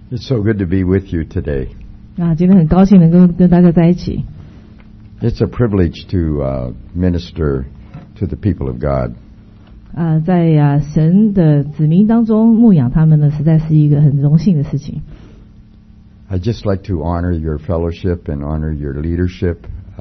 It's so good to be with you today. 今天很高兴能够跟大家在一起。 It's a privilege to minister to the people of God. 在神的子民当中牧养他们呢，实在是一个很荣幸的事情。 I'd just like to honor your fellowship and honor your leadership.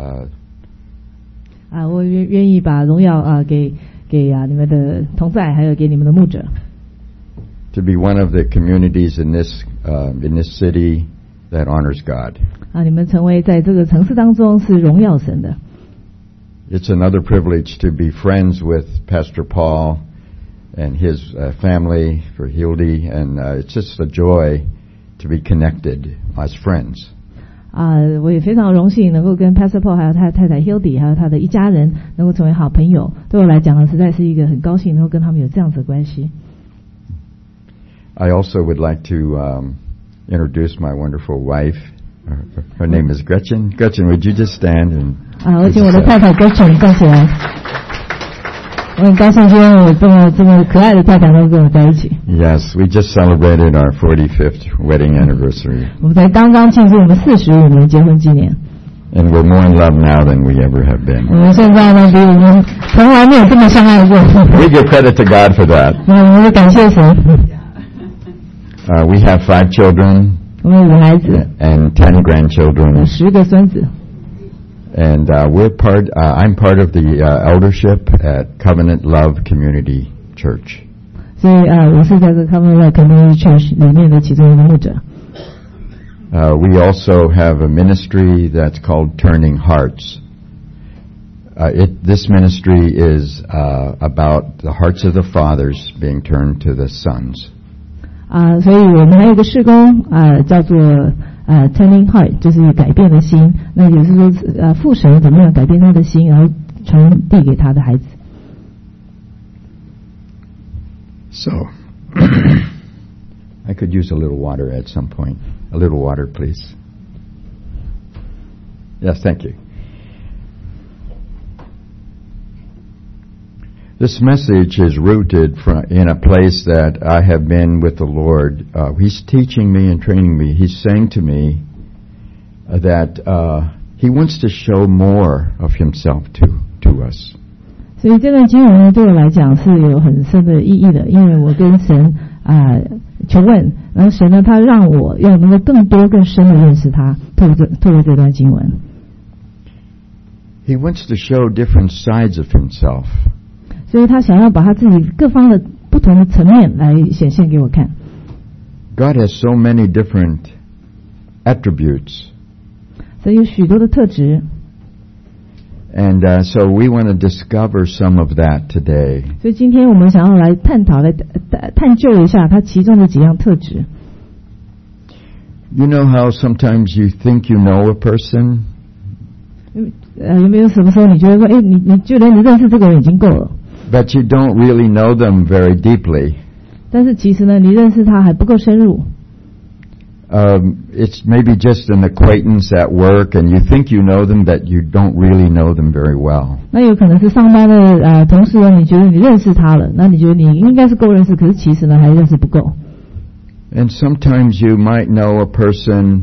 我愿意把荣耀给你们的同在，还有给你们的牧者。 To be one of the communities in this city that honors God. 你们成为在这个城市当中是荣耀神的。 It's another privilege to be friends with Pastor Paul and his family for Hildy, and it's just a joy to be connected as friends. 我也非常荣幸能够跟 Pastor Paul 还有他太太 Hildy 还有他的一家人能够成为好朋友，对我来讲呢，实在是一个很高兴能够跟他们有这样子的关系。 I also would like to introduce my wonderful wife. Her name is Gretchen. Gretchen, would you just stand and? 我请我的太太 Gretchen 站起来。我很高兴今天我这么可爱的太太能够跟我在一起。 Yes, we just celebrated our 45th wedding anniversary. 我们才刚刚庆祝我们45年结婚纪念。 And we're more in love now than we ever have been. 我们现在呢，比我们从来没有这么相爱过。 We give credit to God for that. 我们感谢神。 We have 5 children. 我们有5孩子 and 10 grandchildren. 10个孙子。 And I'm part of the eldership at Covenant Love Community Church. 所以我是在这 Covenant Love Community Church 里面的其中一个牧者。 We also have a ministry that's called Turning Hearts. This ministry is about the hearts of the fathers being turned to the sons. 所以我们还有一个事工叫做Turning Heart， 就是改变的心。那也是说父神怎么样改变他的心，然后传递给他的孩子。 So, I could use a little water at some point. A little water, please. Yes, thank you. This message is rooted in a place that I have been with the Lord. He's teaching me and training me. He's saying to me that He wants to show more of Himself to us. 所以这段经文呢，对我来讲是有很深的意义的，因为我跟神求问，然后神呢，他让我要能够更多更深的认识他，透过这段经文。 He wants to show different sides of Himself. 所以他想要把他自己各方的不同的层面来显现给我看。 God has so many different attributes. 所以有许多的特质。 And so we want to discover some of that today. 所以今天我们想要来探究一下他其中的几样特质。 You know how sometimes you think you know a person? 有没有什么时候你觉得说，你觉得你认识这个人已经够了？ But you don't really know them very deeply. 但是其实呢，你认识他还不够深入。 It's maybe just an acquaintance at work, and you think you know them, but you don't really know them very well. 那有可能是上班的同事呢，你觉得你认识他了，那你觉得你应该是够认识，可是其实呢还认识不够。 And sometimes you might know a person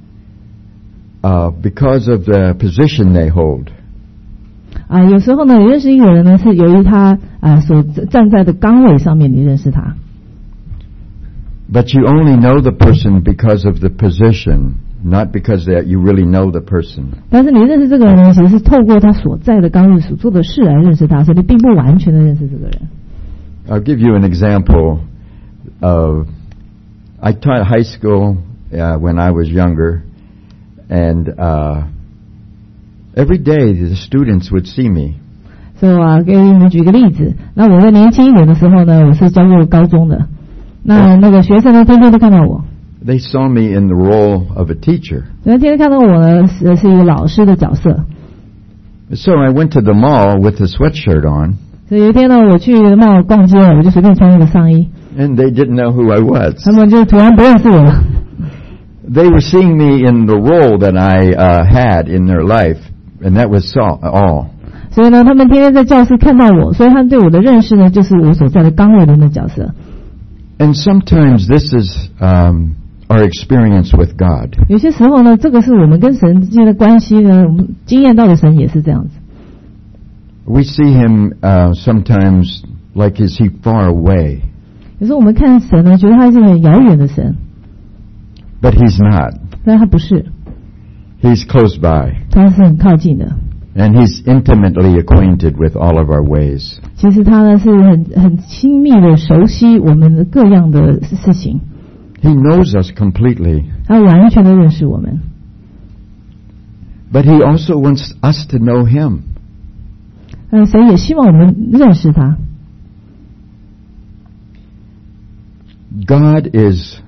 because of the position they hold. 有时候呢，你认识一个人呢，是由于他所站在的岗位上面，你认识他。 But you only know the person because of the position, not because that you really know the person. 但是你认识这个人呢，其实是透过他所在的岗位所做的事来认识他，所以你并不完全的认识这个人。 I'll give you an example of I taught high school when I was younger, and every day the students would see me. 所以给你们举个例子，那我在年轻一点的时候呢，我是教过高中的，那个学生呢，天天都看到我。 They saw me in the role of a teacher. 那天天看到我呢，是一个老师的角色。 So I went to the mall with a sweatshirt on. 所以有一天呢，我去mall逛街，我就随便穿一个上衣。 And they didn't know who I was. 他们就突然不认识我了。 They were seeing me in the role that I had in their life, and that was all. 所以呢，他们天天在教室看到我，所以他们对我的认识呢，就是我所在的岗位中的角色。 And sometimes this is our experience with God. 有些时候呢，这个是我们跟神之间的关系呢，我们经验到的神也是这样子。 We see him sometimes like is he far away. 有时候我们看神呢，觉得他是很遥远的神， But he's not. 但他不是， He's close by. 他是很靠近的。 And he's intimately acquainted with all of our ways. 其实他呢是很亲密的熟悉我们的各样的事情， He knows us completely. 他完全的认识我们。 But he also wants us to know him. 神也希望我们认识他。 God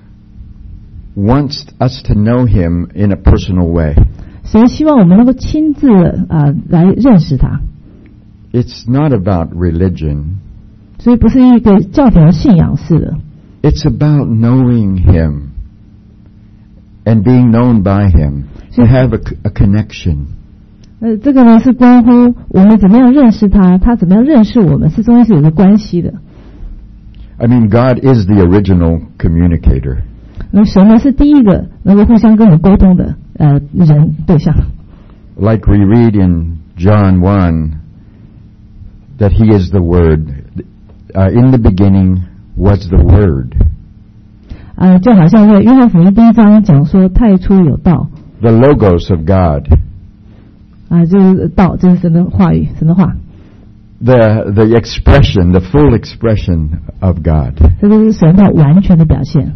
wants us to know him in a personal way. 神希望我们能够亲自来认识他。 It's not about religion. 所以不是一个教条信仰式的， It's about knowing him and being known by him. To have a connection. 这个呢是关乎我们怎么样认识他，他怎么样认识我们，是中间是有个关系的。 I mean, God is the original communicator. 那神呢是第一个能够互相跟我们沟通的人对象。 Like we read in John 1 that he is the Word. In the beginning was the Word. 就好像在约翰福音第1章讲说太初有道。 The Logos of God. 就是道，这是神的话语，神的话。 The expression, the full expression of God. 这就是神的完全的表现。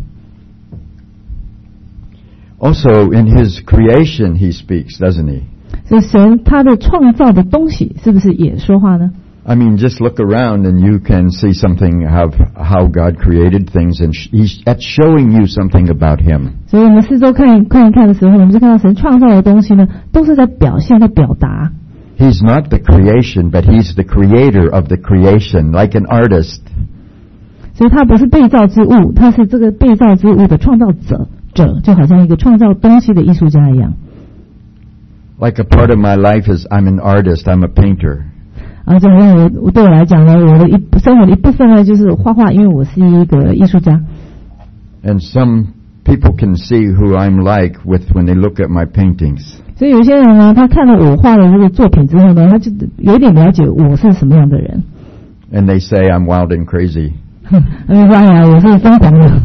Also, in his creation he speaks, doesn't he? 所以神他的创造的东西是不是也说话呢？ I mean, just look around and you can see something of how God created things, and that's showing you something about him. 所以我们四周看一看的时候，我们就看到神创造的东西呢，都是在表现，在表达。 He's not the creation, but he's the creator of the creation, like an artist. 所以他不是被造之物，他是这个被造之物的创造者，就好像一个创造东西的艺术家一样。 Like a part of my life is I'm an artist, I'm a painter. 就好像对我来讲呢，我的生活的一部分呢就是画画，因为我是一个艺术家。 And some people can see who I'm like when they look at my paintings. 所以有些人呢，他看了我画的这个作品之后呢，他就有点了解我是什么样的人。 And they say I'm wild and crazy. 他们说：“哎呀，我是疯狂的。”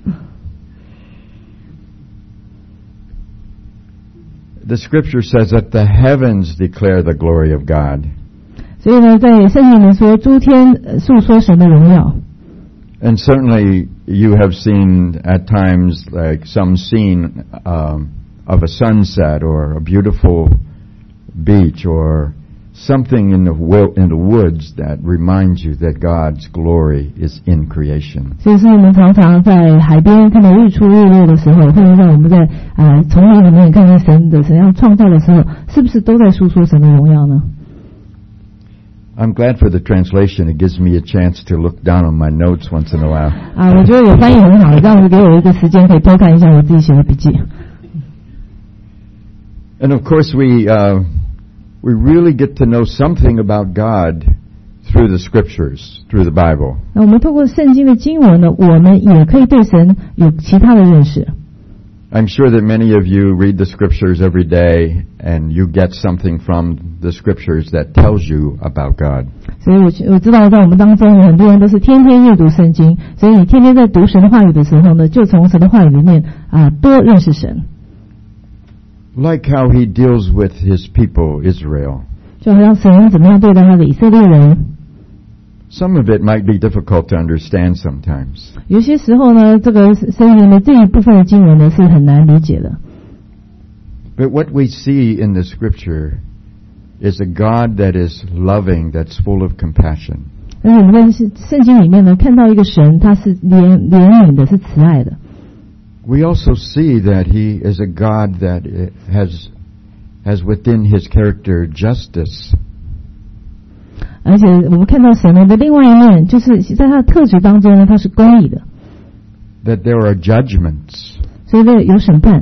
The scripture says that the heavens declare the glory of God. 所以呢，在圣经里面说，诸天述说神的荣耀。 And certainly you have seen at times like some scene of a sunset or a beautiful beach or something in the woods that reminds you that God's glory is in creation. 所以是我们常常在海边看到日出日落的时候，或者在我们在丛林里面看见神要创造的时候，是不是都在述说神的荣耀呢？ I'm glad for the translation. It gives me a chance to look down on my notes once in a while. 我觉得有翻译很好，这样子给我一个时间可以偷看一下我自己写的笔记。 And of course we really get to know something about God through the scriptures, through the Bible. 那我们透过圣经的经文呢，我们也可以对神有其他的认识。 I'm sure that many of you read the scriptures every day and you get something from the scriptures that tells you about God. 所以我知道在我们当中很多人都是天天阅读圣经，所以你天天在读神的话语的时候呢，就从神的话语里面多认识神。 Like how he deals with his people, Israel. 就好像神怎么样对待他的以色列人。 Some of it might be difficult to understand sometimes. 有些时候呢，这个圣经的这一部分的经文呢是很难理解的。 But what we see in the scripture is a God that is loving, that's full of compassion. 但是我们在圣经里面呢，看到一个神，他是怜悯的，是慈爱的。 We also see that he is a God that has within his character justice. 而且我们看到神的另外一面，就是在他的特质当中呢，他是公义的。 That there are judgments. 所以这有审判。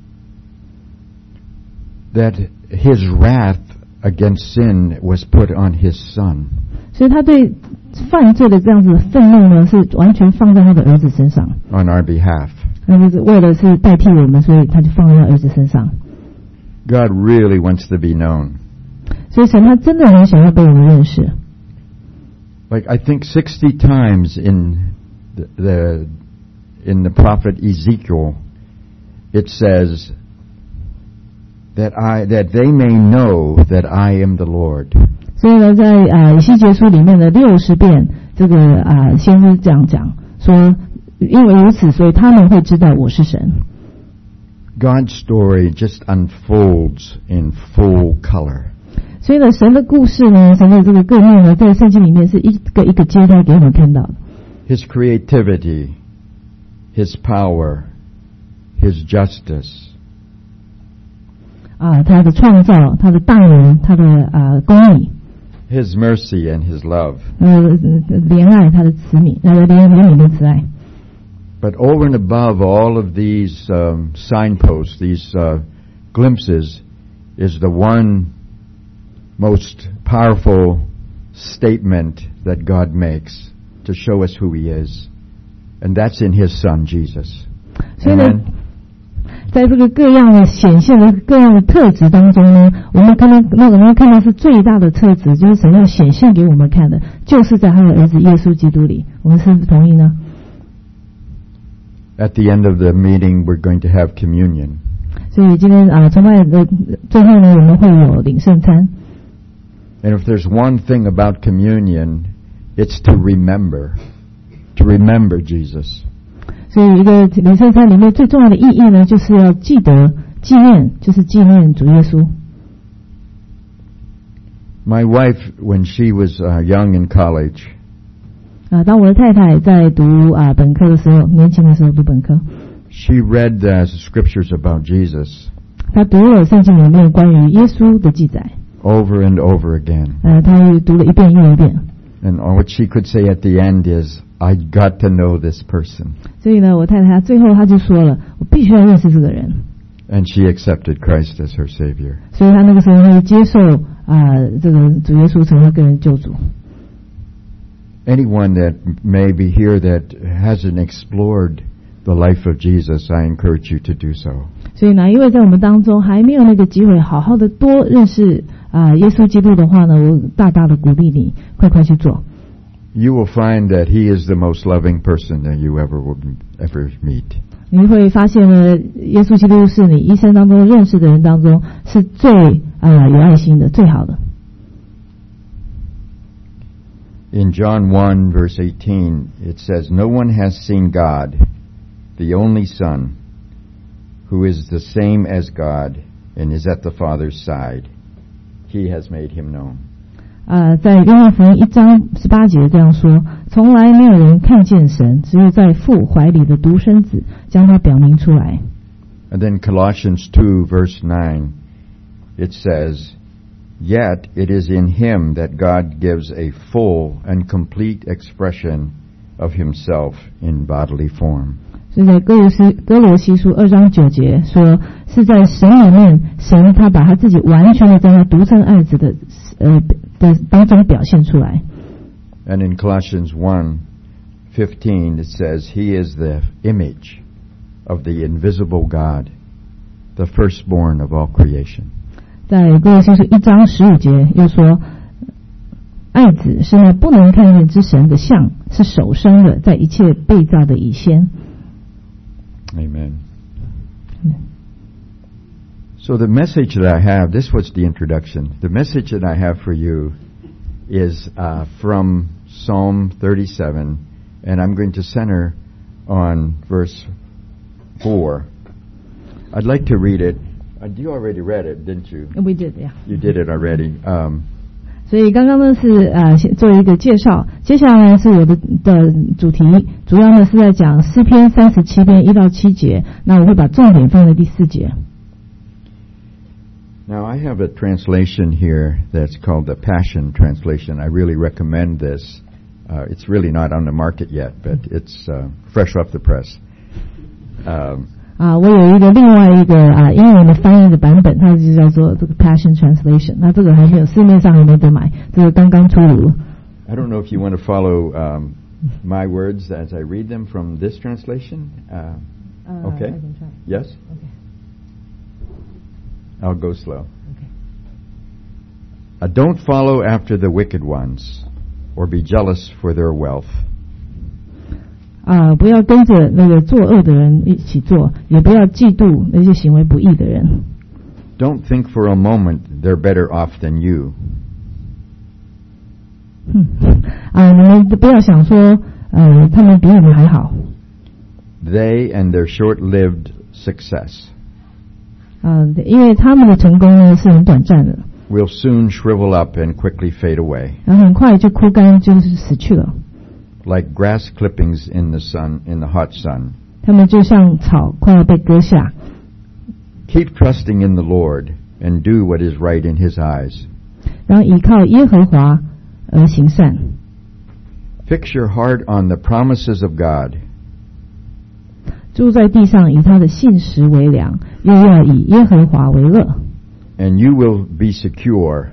That his wrath against sin was put on his son. 所以他对犯罪的这样子的愤怒呢，是完全放在他的儿子身上。 On our behalf. 那就是为了是代替我们，所以他就放在儿子身上。 God really wants to be known. 所以神他真的很想要被我们认识。 Like I think 60 times in the prophet Ezekiel, it says that they may know that I am the Lord. 所以呢，在以西结书里面的60遍，这个先知这样讲说，因为如此，所以他们会知道我是神。 God's story just unfolds in full color. 所以呢，神的故事呢，神的这个各面呢，在圣经里面是一个一个揭开给我们看到的。 His creativity, His power, His justice. 他的创造，他的大能，他的公义。 His mercy and His love. 怜爱，他的怜悯的慈爱。 But over and above all of these signposts, these glimpses, is the one most powerful statement that God makes to show us who He is. And that's in His Son, Jesus. Amen. 在这个各样的显现的各样的特质当中呢，我们看到是最大的特质，就是神要显现给我们看的，就是在他的儿子耶稣基督里。我们是不是同意呢？ At the end of the meeting, we're going to have communion. 所以今天崇拜的最后呢，我们会有领圣餐。 And if there's one thing about communion, it's to remember Jesus. 所以一个领圣餐里面最重要的意义呢，就是要记得纪念，就是纪念主耶稣。 My wife, when she was young in college, 当我的太太在读本科的时候，年轻的时候读本科 she read the scriptures about Jesus 她读了圣经里面关于耶稣的记载 over and over again. 她又读了一遍又一遍。 And what she could say at the end is, I got to know this person. 所以呢，我太太最后她就说了，我必须要认识这个人。 And she accepted Christ as her Savior. 所以她那个时候她就接受这个主耶稣成为个人救主。 Anyone that may be here that hasn't explored the life of Jesus, I encourage you to do so. 所以呢，因为在我们当中还没有那个机会好好的多认识耶稣基督的话呢，我大大的鼓励你，快快去做。 You will find that He is the most loving person that you ever meet. 你会发现呢，耶稣基督是你一生当中认识的人当中是最有爱心的，最好的。 In John 1 verse 18, it says, No one has seen God, the only Son, who is the same as God and is at the Father's side. He has made Him known. 在约翰福音1章18节这样说，从来没有人看见神，只有在父怀里的独生子将他表明出来。 And then Colossians 2 verse 9, it says, Yet it is in Him that God gives a full and complete expression of Himself in bodily form. 所以在哥罗西书2章9节说，是在神里面，神他把他自己完全的在他独生爱子的当中表现出来。 And in Colossians 1:15 it says, He is the image of the invisible God, the firstborn of all creation. 在哥罗西书1章15节又说，爱子是那不能看见之神的像，是首生的，在一切被造的以先。 Amen. So the message that I have, this was the introduction. The message that I have for you is from Psalm 37, and I'm going to center on verse 4. I'd like to read it. You already read it, didn't you? We did, yeah. You did it already. 所以刚刚呢是做一个介绍，接下来是我的主题，主要呢是在讲诗篇37篇1到7节，那我会把重点放在第4节。 Now I have a translation here that's called the Passion Translation. I really recommend this. It's really not on the market yet, but it's fresh off the press. 我有一个另外一个英文的翻译的版本，它就叫做这个 Passion Translation。那这个还没有，市面上还没得买，这个刚刚出炉。 I don't know if you want to follow my words as I read them from this translation. Okay. I can try. Yes? Okay. I'll go slow. Okay. Don't follow after the wicked ones, or be jealous for their wealth. 不要跟着那个作恶的人一起做，也不要嫉妒那些行为不义的人。 Don't think for a moment they're better off than you. 你们不要想说，他们比你们还好。 They and their short-lived success 因为他们的成功呢是很短暂的， will soon shrivel up and quickly fade away, 然后很快就枯干，就是死去了。 like grass clippings in the sun, in the hot sun. 他们就像草快要被割下。 Keep trusting in the Lord and do what is right in His eyes. 然后依靠耶和华而行善。 Fix your heart on the promises of God. 住在地上，以他的信实为粮，又要以耶和华为乐。 And you will be secure.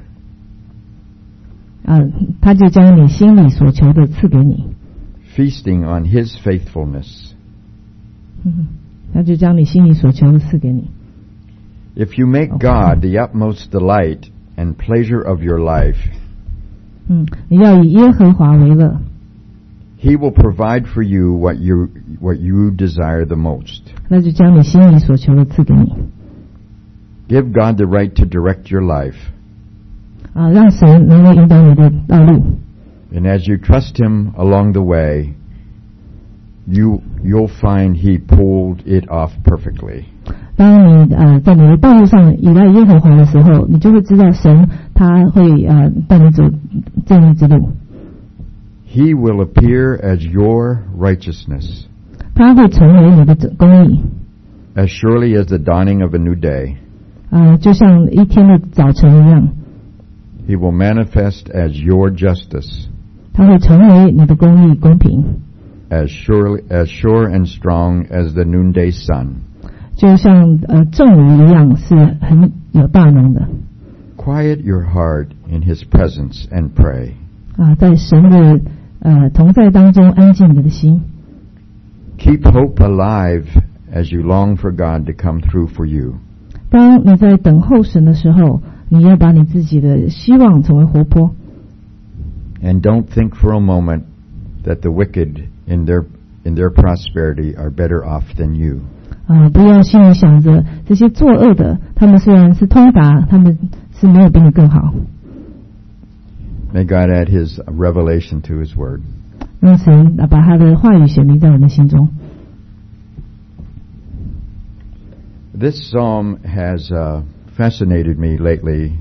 他就将你心里所求的赐给你。 Feasting on His faithfulness. 他就将你心里所求的赐给你。 If you make God the utmost delight and pleasure of your life, 你要以耶和华为乐。 He will provide for you what you desire the most. 那就将你心里所求的赐给你。 Give God the right to direct your life. 让神能够引导你的道路。 And as you trust Him along the way, you'll find He pulled it off perfectly. 当你在你的道路上依赖耶和华的时候，你就会知道神他会带你走正义之路。 He will appear as your righteousness, 他会成为你的公义。 as surely as the dawning of a new day. 就像一天的早晨一样。 He will manifest as your justice, 他会成为你的公义公平。 as sure and strong as the noonday sun. 就像正午一样，是很有大能的。 Quiet your heart in His presence and pray. 在神的同在当中安静你的心。 Keep hope alive as you long for God to come through for you. 当你在等候神的时候，你要把你自己的希望成为活泼。 And don't think for a moment that the wicked in their prosperity are better off than you. 不要心里想着这些作恶的，他们虽然是通达，他们是没有比你更好。 May God add His revelation to His word. 让神把他的话语显明在我们心中。 This psalm has fascinated me lately.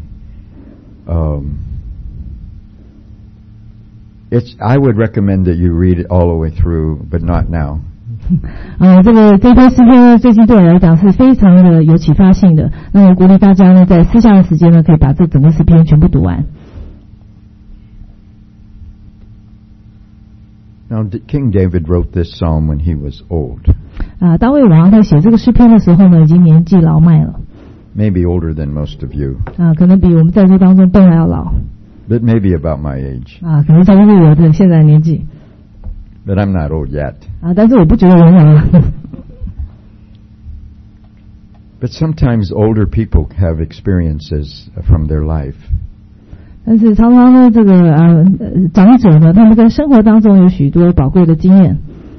I would recommend that you read it all the way through, but not now. 这篇诗篇呢，最近对我来讲是非常的有启发性的。那我鼓励大家呢，在私下的时间呢，可以把这整个诗篇全部读完。 Now, King David wrote this psalm when he was old. 大卫王在写这个诗篇的时候呢，已经年纪老迈了。 Maybe older than most of you. 可能比我们在座当中都还要老。 But maybe about my age. 可能差不多我的现在年纪。 But I'm not old yet. 但是我不觉得我老。 But sometimes older people have experiences from their life. 但是常常呢，这个长者呢，他们在生活当中有许多宝贵的经验。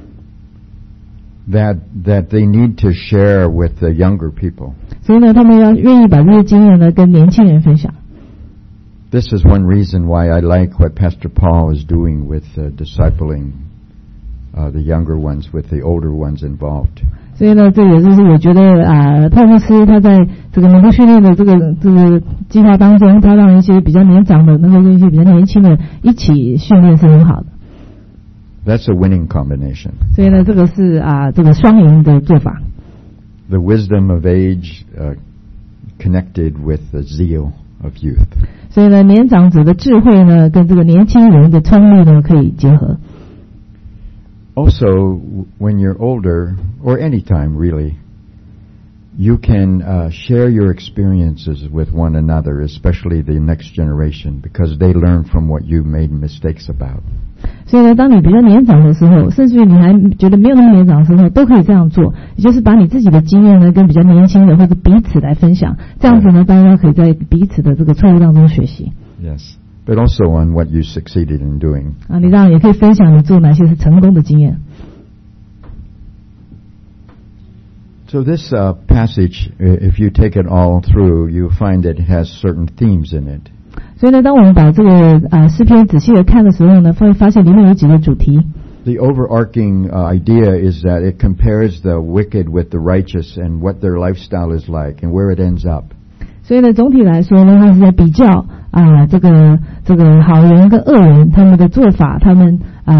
That they need to share with the younger people. 所以呢，他们愿意把这些经验呢跟年轻人分享。 This is one reason why I like what Pastor Paul is doing with discipling the younger ones with the older ones involved. 所以呢，这也就是我觉得泡牧师他在这个门徒训练的这个计划当中，他让一些比较年长的能够跟一些比较年轻的一起训练是很好的。 That's a winning combination. 所以呢，这个是这个双赢的做法。 The wisdom of age connected with the zeal of youth. 所以呢，年长者的智慧呢，跟这个年轻人的聪明呢，可以结合。 Also, when you're older, or any time really, you can share your experiences with one another, especially the next generation, because they learn from what you made mistakes about. 所以呢，当你比较年长的时候，甚至于你还觉得没有那么年长的时候，都可以这样做，也就是把你自己的经验呢跟比较年轻的或者彼此来分享，这样子呢，大家可以在彼此的这个错误当中学习。 Yes, but also on what you succeeded in doing. 啊，你当然也可以分享你做哪些是成功的经验。 So this passage, if you take it all through, you find that it has certain themes in it. 所以呢，当我们把这个诗篇仔细的看的时候呢，会发现里面有几个主题。 The overarching idea is that it compares the wicked with the righteous and what their lifestyle is like and where it ends up. 所以呢，总体来说呢，它是在比较这个好人跟恶人他们的做法，他们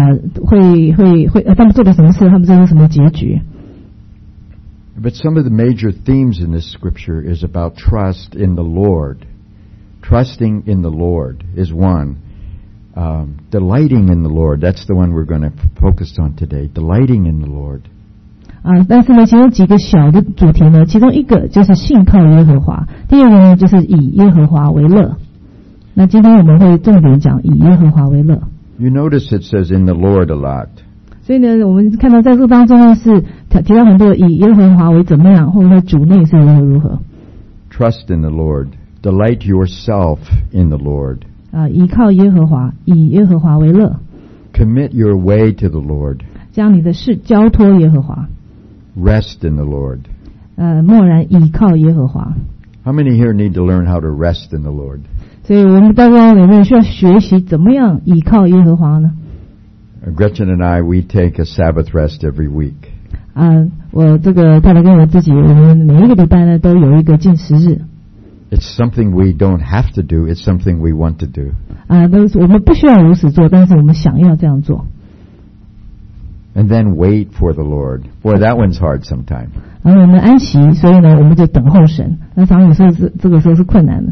他们做了什么事，他们最后什么结局。 But some of the major themes in this scripture is about trust in the Lord. Trusting in the Lord is one. Delighting in the Lord, that's the one we're going to focus on today. Delighting in the Lord. 但是呢，其中几个小的主题呢，其中一个就是信靠耶和华，第二个呢就是以耶和华为乐。那今天我们会重点讲以耶和华为乐。 You notice it says in the Lord a lot. 所以呢，我们看到在这个当中呢，是提到很多以耶和华为怎么样，或者说主内是如何。 Trust in the Lord. Delight yourself in the Lord. 依靠耶和华，以耶和华为乐。 Commit your way to the Lord. 将你的事交托耶和华。 Rest in the Lord. 默然依靠耶和华。 How many here need to learn how to rest in the Lord? 所以我们大家有没有需要学习怎么样依靠耶和华呢？ Gretchen and I, we take a Sabbath rest every week. 我这个太太跟我自己，我们每一个礼拜呢都有一个禁食日。 It's something we don't have to do. It's something we want to do. 我们不需要如此做，但是我们想要这样做。 And then wait for the Lord. Boy, that one's hard sometimes. 然后我们安息，所以呢，我们就等候神。那常有时候这个时候是困难的。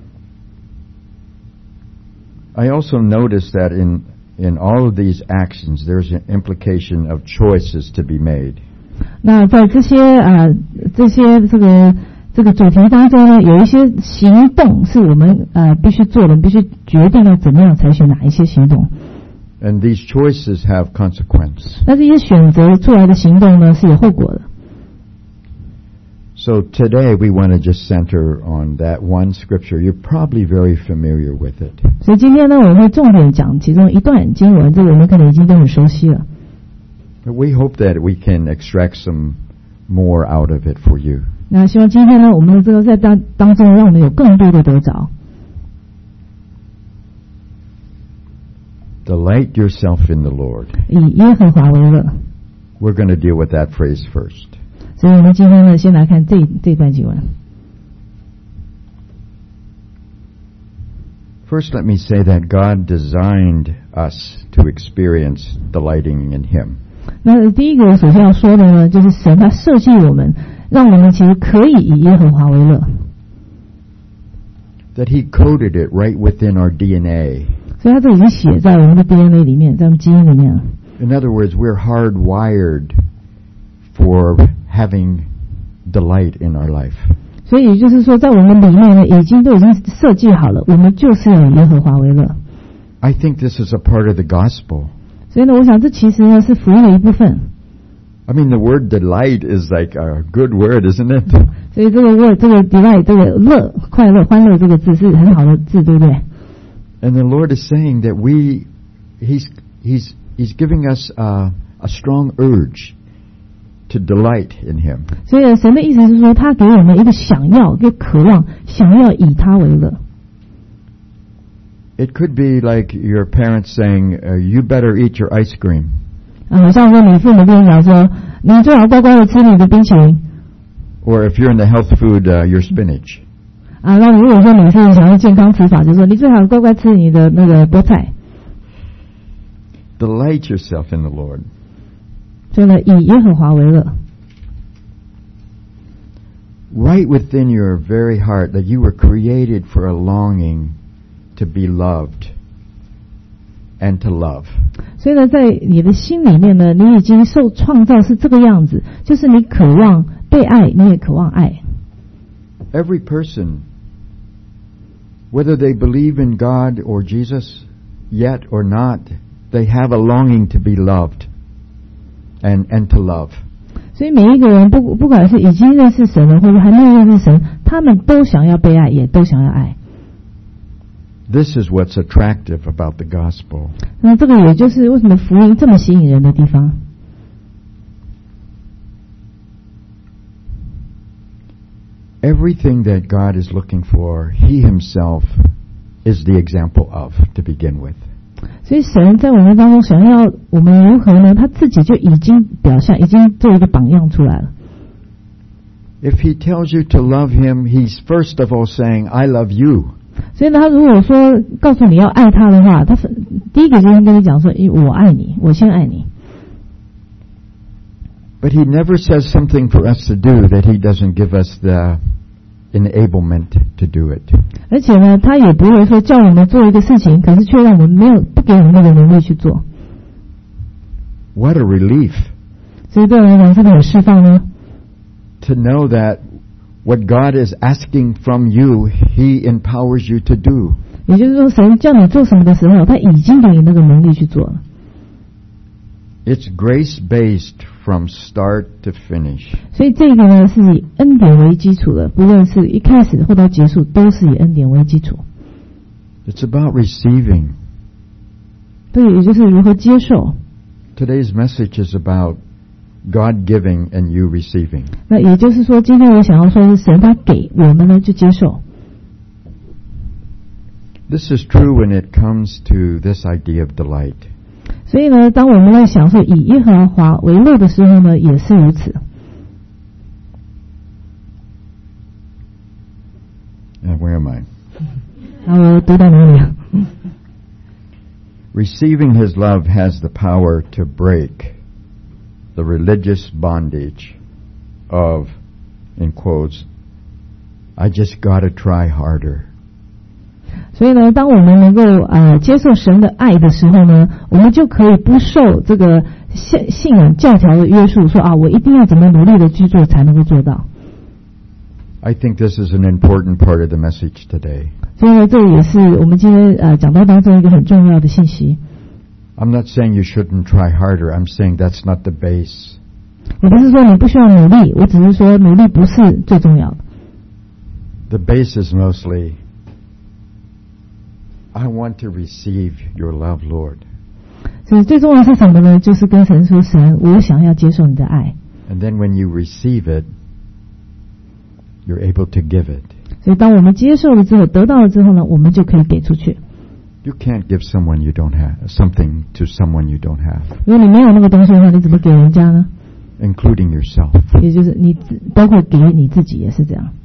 I also noticed that in all of these actions, there's an implication of choices to be made. 那在这些这个主题当中呢，有一些行动是我们必须做的，必须决定要怎么样采取哪一些行动。 And these choices have consequence. 但是一些选择出来的行动呢是有后果的。 So today we want to just center on that one scripture. You're probably very familiar with it. 所以今天呢，我们会重点讲其中一段经文，这个我们可能已经都很熟悉了。 But we hope that we can extract some more out of it for you. 那希望今天呢，我们的这个在当中让我们有更多的得着。 Delight yourself in the Lord. 以耶和华为乐。 We're going to deal with that phrase first. 所以我们今天呢，先来看这段经文。 First, let me say that God designed us to experience delighting in Him. 那第一个我首先要说的呢，就是神他设计我们，让我们其实可以以耶和华为乐。 That He coded it right within our DNA. 所以他这已经写在我们的 DNA 里面，在我们基因里面了。 In other words, we're hardwired for having delight in our life. 所以也就是说，在我们里面呢，都已经设计好了，我们就是要以耶和华为乐。 I think this is a part of the gospel. 所以呢，我想这其实呢是福音的一部分。 I mean, the word delight is like a good word, isn't it? 所以这个 delight 这个乐、快乐、欢乐这个字是很好的字，对不对？ And the Lord is saying that He's giving us a strong urge to delight in Him. 所以神的意思是说，他给我们一个想要、一个渴望，想要以他为乐。 It could be like your parents saying, "You better eat your ice cream." 好像说你父母跟你讲说，你最好乖乖的吃你的冰淇淋。 Or if you're in the health food, your spinach. 那如果说你是想要健康吃法，就是说你最好乖乖吃你的那个菠菜。 Delight yourself in the Lord. 所以呢，以耶和华为乐。 Right within your very heart that you were created for a longing to be loved and to love. 所以呢，在你的心里面呢，你已经受创造是这个样子，就是你渴望被爱，你也渴望爱。 Every person, whether they believe in God or Jesus yet or not, they have a longing to be loved and to love. 所以每一个人不管是已经认识神了，或者还没有认识神，他们都想要被爱，也都想要爱。 This is what's attractive about the gospel. 那这个也就是为什么福音这么吸引人的地方。 Everything that God is looking for, He Himself is the example of to begin with. 所以神在我们当中想要我们如何呢？他自己就已经表现，已经做一个榜样出来了。 If He tells you to love Him, He's first of all saying, I love you. 所以呢，他如果说告诉你要爱他的话，他是第一个就是跟你讲说，我爱你，我先爱你。 But He never says something for us to do that He doesn't give us the enablement to do it. 而且呢，他也不会说叫我们做一个事情，可是却让我们不给我们那个能力去做。 What a relief! 所以对我来讲，是不是很释放呢？ To know that what God is asking from you, He empowers you to do. 也就是说，神叫你做什么的时候，他已经给你那个能力去做了。 It's grace-based from start to finish. 所以这个呢是以恩典为基础的，不论是一开始或到结束，都是以恩典为基础。 It's about receiving. 对，也就是如何接受。 Today's message is about God giving and you receiving. 那也就是说，今天我想要说的是神他给我们呢就接受。 This is true when it comes to this idea of delight. 所以呢，当我们在享受以耶和华为乐的时候呢，也是如此。 Where am I? 我读到哪里啊？ Receiving His love has the power to break the religious bondage of, in quotes, I just gotta try harder. 所以呢，当我们能够接受神的爱的时候呢，我们就可以不受这个信仰教条的约束，说我一定要怎么努力的去做才能够做到。 I think this is an important part of the message today. 所以呢，这也是我们今天讲道当中一个很重要的信息。 I'm not saying you shouldn't try harder. I'm saying that's not the base. 我不是说你不需要努力，我只是说努力不是最重要的。 The base is mostly, I want to receive your love, Lord. 所以最重要的是什么呢？就是跟神说，神，我想要接受你的爱。 And then when you receive it, you're able to give it. 所以当我们接受了之后，得到了之后呢，我们就可以给出去。 You can't give someone you don't have, something to someone you don't have. 如果你没有那个东西的话，你怎么给人家呢？ Including yourself. 也就是你包括给你自己也是这样。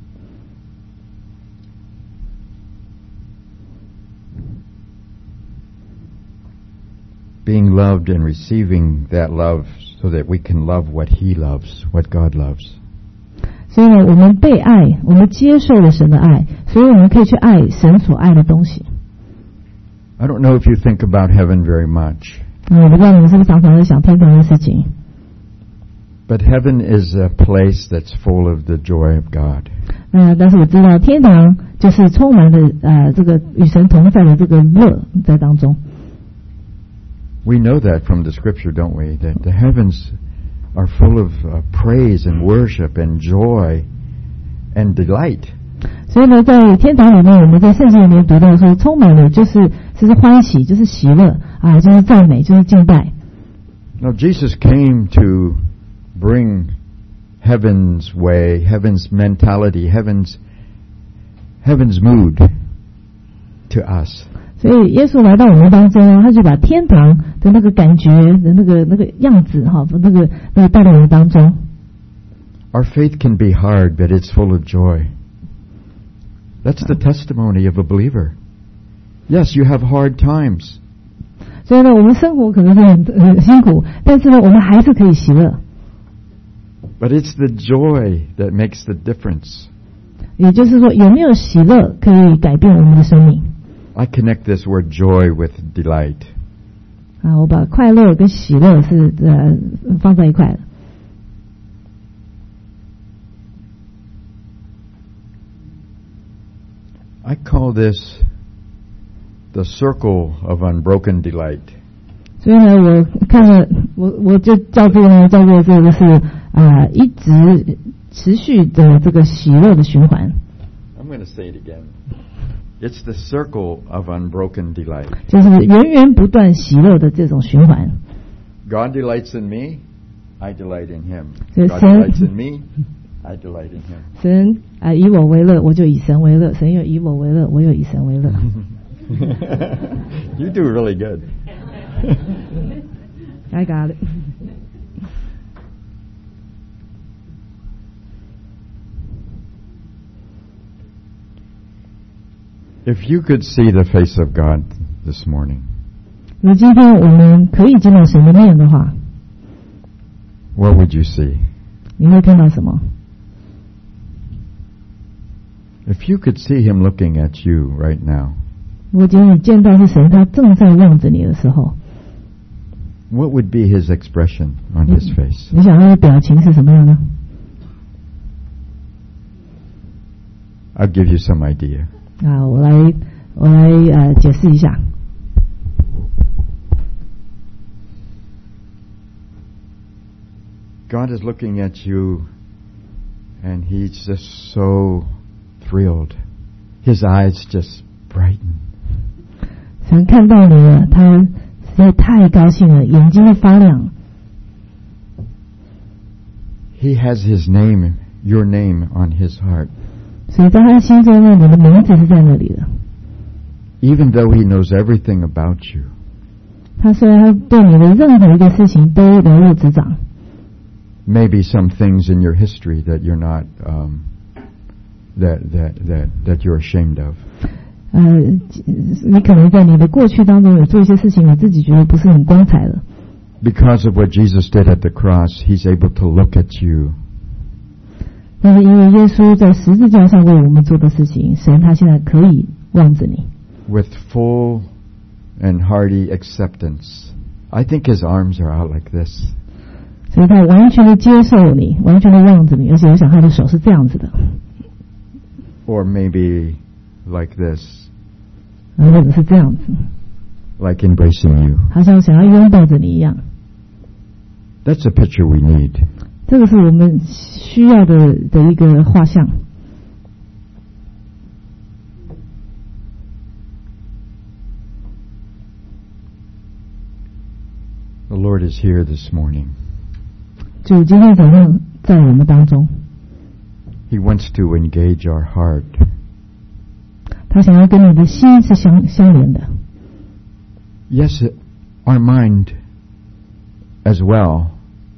Being loved and receiving that love so that we can love what He loves, what God loves. 所以呢，我们被爱，我们接受了神的爱，所以我们可以去爱神所爱的东西。 I don't know if you think about heaven very much. 我不知道你们是不是常常在想天堂的事情。 But heaven is a place that's full of the joy of God. 但是我知道天堂就是充满了这个与神同在的这个乐在当中。 We know that from the scripture, don't we? That the heavens are full of praise and worship and joy and delight. 所以呢，在天堂里面，我们在圣经里面读到说，充满了就是欢喜，就是喜乐就是赞美，就是敬拜。 Now Jesus came to bring heaven's way, heaven's mentality, heaven's mood to us. 所以耶稣来到我们当中，他就把天堂的那个感觉的那个样子那个带到我们当中。 Our faith can be hard, but it's full of joy. That's the testimony of a believer. Yes, you have hard times. 所以呢，我们生活可能是很辛苦，但是呢，我们还是可以喜乐。 But it's the joy that makes the difference. 也就是说，有没有喜乐可以改变我们的生命？ I connect this word joy with delight. 我把快乐跟喜乐是放在一块的。 I call this the circle of unbroken delight. 所以呢，我看了，我就叫这个呢，叫做这个是一直持续的这个喜乐的循环。 I'm going to say it again. It's the circle of unbroken delight. 就是源源不断喜乐的这种循环。 God delights in me, I delight in Him. 所以 God delights in me, I delight in Him. 神以我为乐，我就以神为乐；神又以我为乐，我又以神为乐。 You do really good. I got it. If you could see the face of God this morning, 如果今天我们可以见到神的面的话， what would you see? 你会看到什么？ If you could see Him looking at you right now, 如果今天你见到是神，他正在望着你的时候， what would be His expression on His face? 你想他的表情是什么样呢？ I'll give you some idea. 我来解释一下。 God is looking at you, and He's just so thrilled. His eyes just brighten. 神看到你了，他实在太高兴了，眼睛会发亮。 He has His name, your name, on His heart. 所以在他心中呢，你的名字是在那里的。 Even though He knows everything about you, 他虽然他对你的任何一个事情都了如指掌。 maybe some things in your history that you're not that you're ashamed of. 你可能在你的过去当中有做一些事情，你自己觉得不是很光彩的。 Because of what Jesus did at the cross, He's able to look at you. 但是因为耶稣在十字架上为我们做的事情，神他现在可以望着你。 With full and hearty acceptance. I think His arms are out like this. 所以他完全的接受你，完全的望着你，而且我想他的手是这样子的。 Or maybe like this. 或者是这样子。 Like embracing you. 好像想要拥抱着你一样。 That's a picture we need. 这个是我们需要的一个画像。 The Lord is here this morning. 主今天早上在我们当中。 He wants to engage our heart. 他想要跟你的心是相连的。 Yes, our mind as well,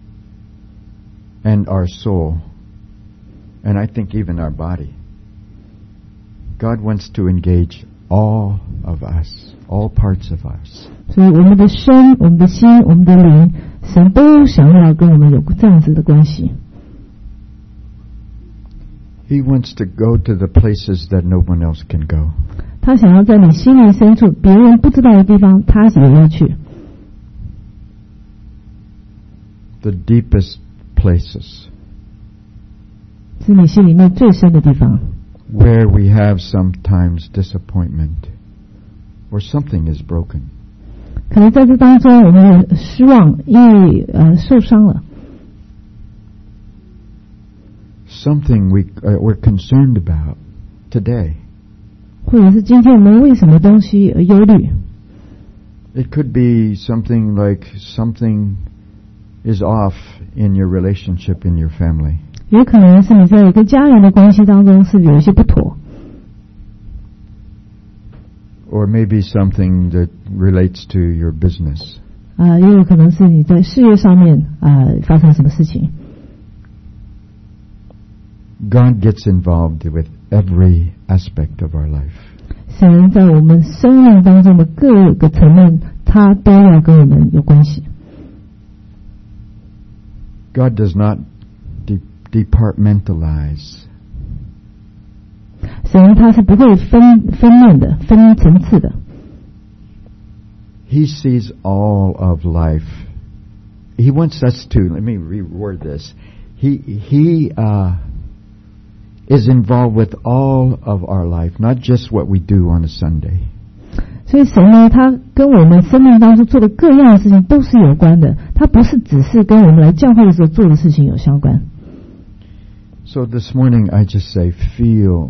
and our soul, and I think even our body. God wants to engage all of us, all parts of us. 所以我们的身、我们的心、我们的灵，神都想要跟我们有这样子的关系。 He wants to go to the places that no one else can go. 他想要在你心灵深处别人不知道的地方，他也要去。 The deepest places. 是你心里面最深的地方。 Where we have sometimes disappointment, or something is broken. 可能在这当中我们有失望，因为受伤了。 Something we're concerned about today. 或者是今天我们为什么东西而忧虑。 It could be something like something is off in your relationship in your family. 也可能是你在一个家人的关系当中是有一些不妥。 Or maybe something that relates to your business. 也有可能是你在事业上面发生什么事情。 God gets involved with every aspect of our life. 神在我们生命当中的各个层面，他都要跟我们有关系。 God does not departmentalize. 神他是不会分面的、分层次的。 He sees all of life. He wants us to, let me reword this. He is involved with all of our life, not just what we do on a Sunday. 所以神呢，他跟我们生命当中做的各样的事情都是有关的，他不是只是跟我们来教会的时候做的事情有相关。 So this morning I just say, feel.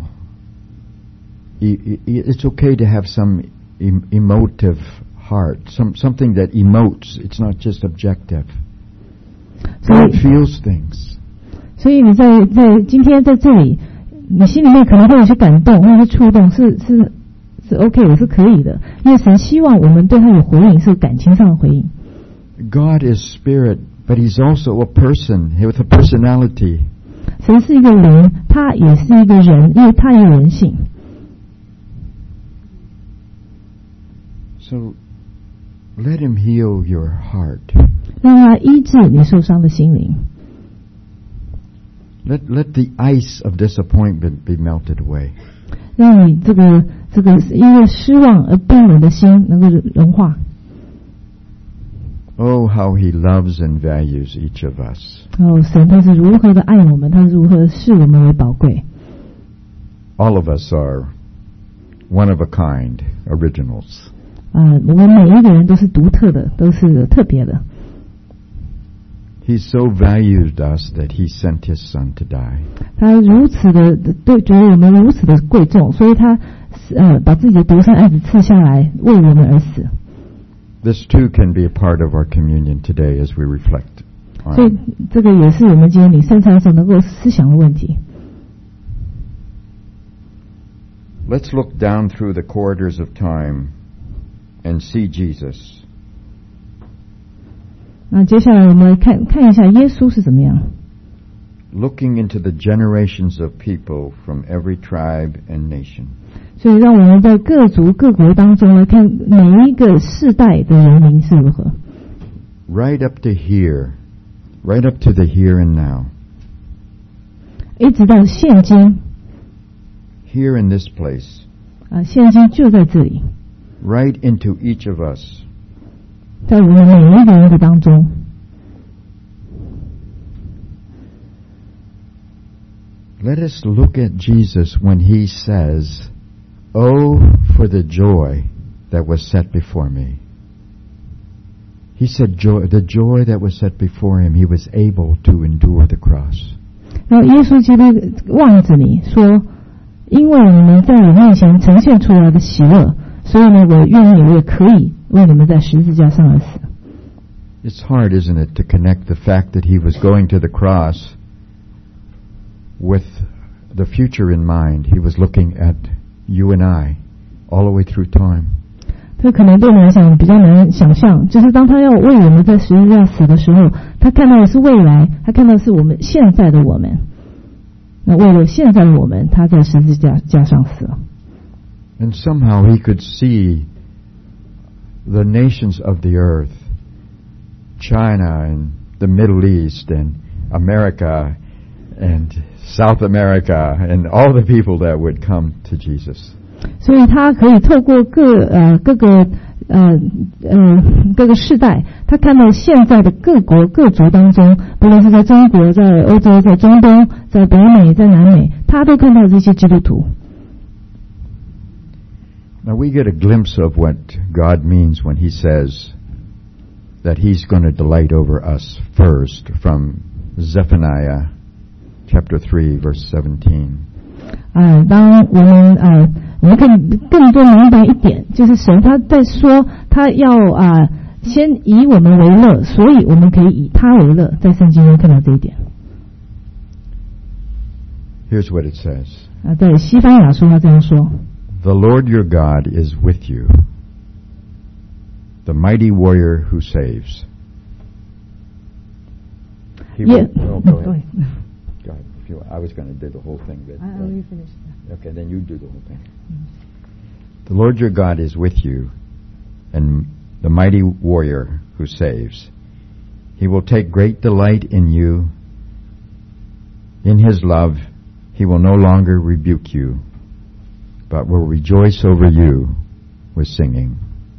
It's okay to have some emotive heart, something that emotes. It's not just objective. God feels things. 所以你在今天在这里，你心里面可能会有些感动，或者是触动，是 OK 的，是可以的，因为神希望我们对他有回应，是感情上的回应。 God is spirit, but He's also a person with a personality. 神是一个灵，他也是一个人，因为他也有人性。 So let Him heal your heart. 让他医治你受伤的心灵。 Let the ice of disappointment be melted away. 让你这个因为失望而冰冷的心能够融化。 Oh, how He loves and values each of us. 神他是如何的爱我们，他是如何视我们为宝贵。 All of us are one of a kind, originals. 我们每一个人都是独特的，都是特别的。 He so valued us that He sent His Son to die. 他如此的对，觉得我们如此的贵重，所以他把自己的独生爱子赐下来，为我们而死。 This too can be a part of our communion today as we reflect on. 所以这个也是我们今天领圣餐的时候能够思想的问题。 Let's look down through the corridors of time and see Jesus. 那接下来我们看一下耶稣是怎么样。 Looking into the generations of people from every tribe and nation. 所以让我们在各族各国当中来看每一个世代的人民是如何。 Right up to here, right up to the here and now. 一直到现今。 Here in this place. 现今就在这里。 Right into each of us. 在我们每一个人的当中。 Let us look at Jesus when He says, "Oh, for the joy that was set before me." He said, the joy that was set before Him, He was able to endure the cross. 然后耶稣基督望着你说，因为你们在我面前呈现出来的喜乐，所以呢，我愿意，我也可以为你们在十字架上而死。 It's hard, isn't it, to connect the fact that He was going to the cross with the future in mind. He was looking at you and I all the way through time. 这可能对我们来讲比较难想象，就是当他要为我们在十字架死的时候，他看到的是未来，他看到的是我们现在的我们。那为了现在的我们，他在十字架上死了。 And somehow He could see the nations of the earth, China and the Middle East and America and South America and all the people that would come to Jesus. 所以他可以透过各个世代，他看到现在的各国各族当中，不论是在中国、在欧洲、在中东、在北美、在南美，他都看到这些基督徒。 Now we get a glimpse of what God means when He says that He's going to delight over us first from Zephaniah chapter 3 verse 17. 当我们可以更多明白一点，就是神他在说他要先以我们为乐，所以我们可以以他为乐，在圣经中看到这一点。 Here's what it says. 在西番雅书他这样说 The Lord your God is with you, the mighty warrior who saves. He will, go ahead. Go ahead. I was going to do the whole thing. But, I already finished. Okay, then you do the whole thing. The Lord your God is with you, and the mighty warrior who saves. He will take great delight in you. In His love, He will no longer rebuke you, but will rejoice over you with singing.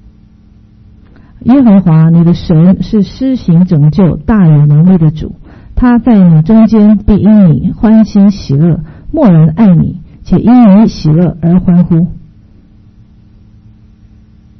耶和华你的神是施行拯救、大有能力的主，他在你中间必因你欢欣喜乐，默然爱你，且因你喜乐而欢呼。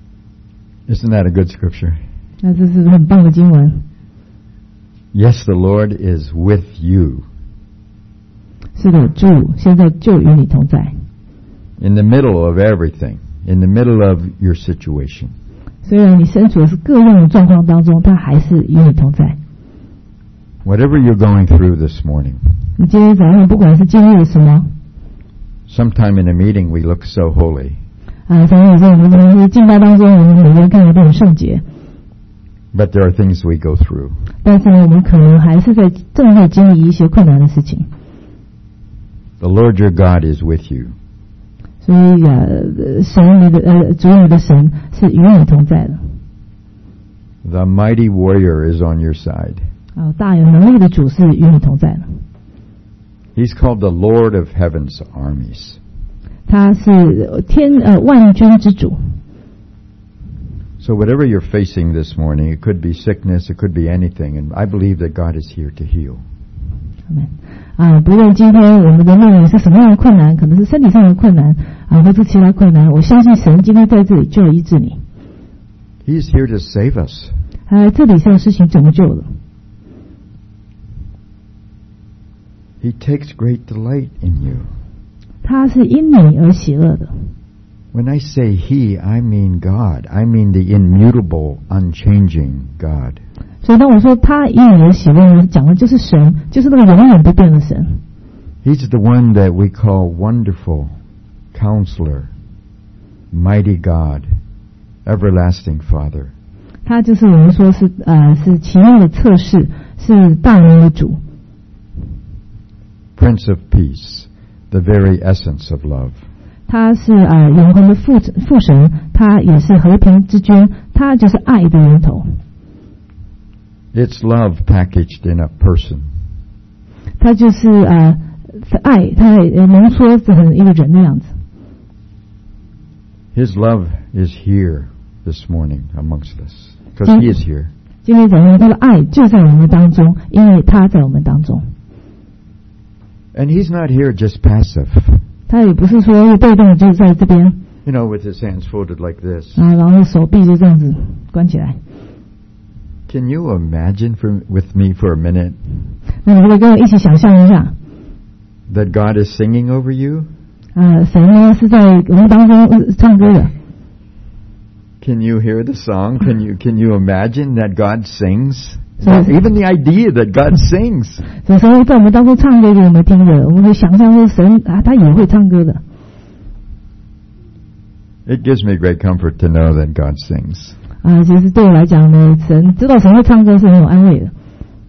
Isn't that a good scripture? 那这是很棒的经文。 Yes, the Lord is with you. 是的，主现在就与你同在。 In the middle of everything, in the middle of your situation. 虽然你身处的是各样的状况当中，他还是与你同在。 Whatever you're going through this morning. 你今天早上不管是经历了什么。 Sometime in a meeting we look so holy. 常常有时候我们在敬拜当中，我们每个人看起来都很圣洁。 But there are things we go through. 但是呢，我们可能还是正在经历一些困难的事情。 The Lord your God is with you. 所以神你的主你的神是与你同在的。 The mighty warrior is on your side. 大有能力的主是与你同在的。 He's called the Lord of Heaven's armies. 他是万军之主。 So whatever you're facing this morning, it could be sickness, it could be anything, and I believe that God is here to heal. Amen. 不论今天我们的面临是什么样的困难，可能是身体上的困难或者其他困难，我相信神今天在这里就要医治你。 He is here to save us. 这里是要施行拯救的。 He takes great delight in you. 他是因你而喜乐的。 When I say He, I mean God. I mean the immutable, unchanging God. 所以当我说他因你而喜乐呢，讲的就是神，就是那个永远不变的神。 He's the one that we call Wonderful Counselor, Mighty God, Everlasting Father. 他就是我们说是奇妙的测试，是大能的主。 Prince of Peace, the very essence of love. 他是永恒的父神，他也是和平之君，他就是爱的源头。 It's love packaged in a person. 他就是爱，他浓缩成一个人的样子。 His love is here this morning amongst us, because He is here. 今天早上他的爱就在我们当中，因为他在我们当中。 And He's not here just passive. 他也不是说被动就在这边。 You know, with His hands folded like this. 然后手臂就这样子关起来。 Can you imagine with me for a minute? 那你可以跟我一起想象一下。 That God is singing over you? 神呢是在我们当中唱歌的。 Can you hear the song? Can you imagine that God sings? Even the idea that God sings. 有时候在我们当中唱歌给我们听的，我们会想象说神他也会唱歌的。 It gives me great comfort to know that God sings. 其实对我来讲呢，知道神会唱歌是很有安慰的。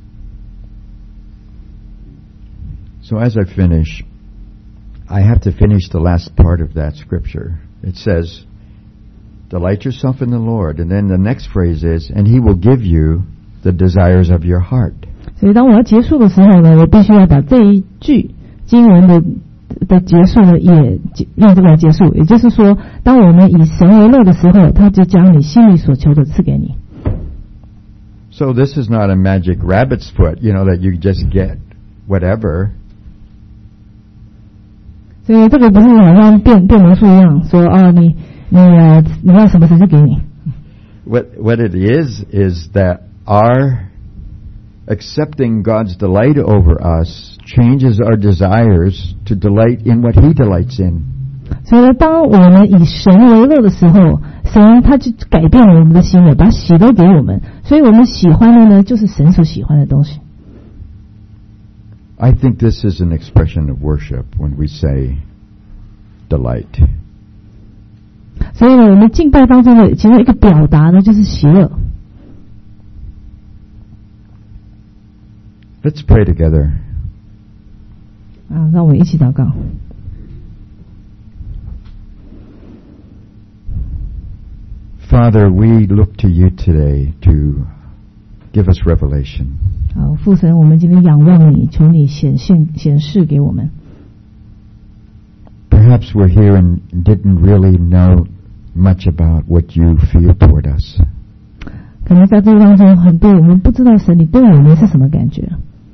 So as I finish, I have to finish the last part of that scripture. It says, "Delight yourself in the Lord," and then the next phrase is, "And He will give you the desires of your heart." 所以当我要结束的时候呢，我必须要把这一句经文的结束呢，也用这个来结束。也就是说，当我们以神为乐的时候，他就将你心里所求的赐给你。 So this is not a magic rabbit's foot, that you just get whatever. 所以这个不是好像变魔术一样，说你要什么神就给你。 What it is that our accepting God's delight over us changes our desires to delight in what He delights in. 所以当我们以神为乐的时候，神他就改变了我们的心了，把喜乐给我们，所以我们喜欢的呢，就是神所喜欢的东西。 I think this is an expression of worship when we say delight. 所以呢，我们敬拜当中的其中一个表达呢，就是喜乐。 Let's pray together. 让我们一起祷告。 Father, we look to you today to give us revelation. 好，父神，我们今天仰望你，求你显示给我们。 Perhaps we're here and didn't really know much about what you feel toward us. 可能在这个当中，很多我们不知道神你对我们是什么感觉。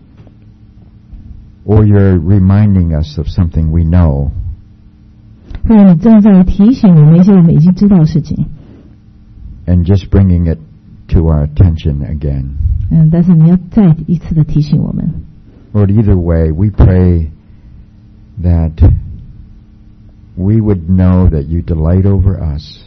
Or you're reminding us of something we know. 或者你正在提醒我们一些我们已经知道的事情。 and just bringing it to our attention again. 但是你要再一次的提醒我们。 Lord, either way, we pray that we would know that you delight over us.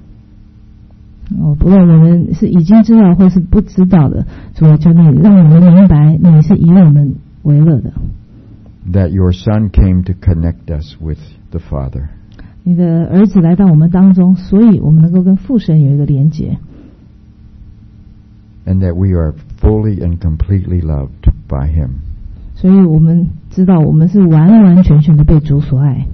不论我们是已经知道或是不知道的，主啊，求你让我们明白你是以我们为乐的。 That your Son came to connect us with the Father. 你的儿子来到我们当中，所以我们能够跟父神有一个连结。 And that we are fully and completely loved by Him. 所以我们知道我们是完完全全的被主所爱。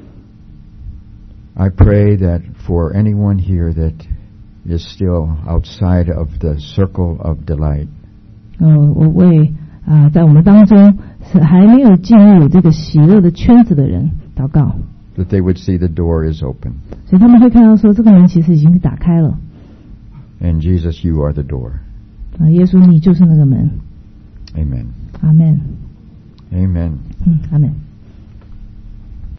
I pray that for anyone here that is still outside of the circle of delight. 我为在我们当中是还没有进入这个喜乐的圈子的人祷告。 That they would see the door is open. 所以他们会看到说这个门其实已经打开了。 And Jesus, you are the door. 耶稣，你就是那个门。 Amen. Amen. Amen. Amen.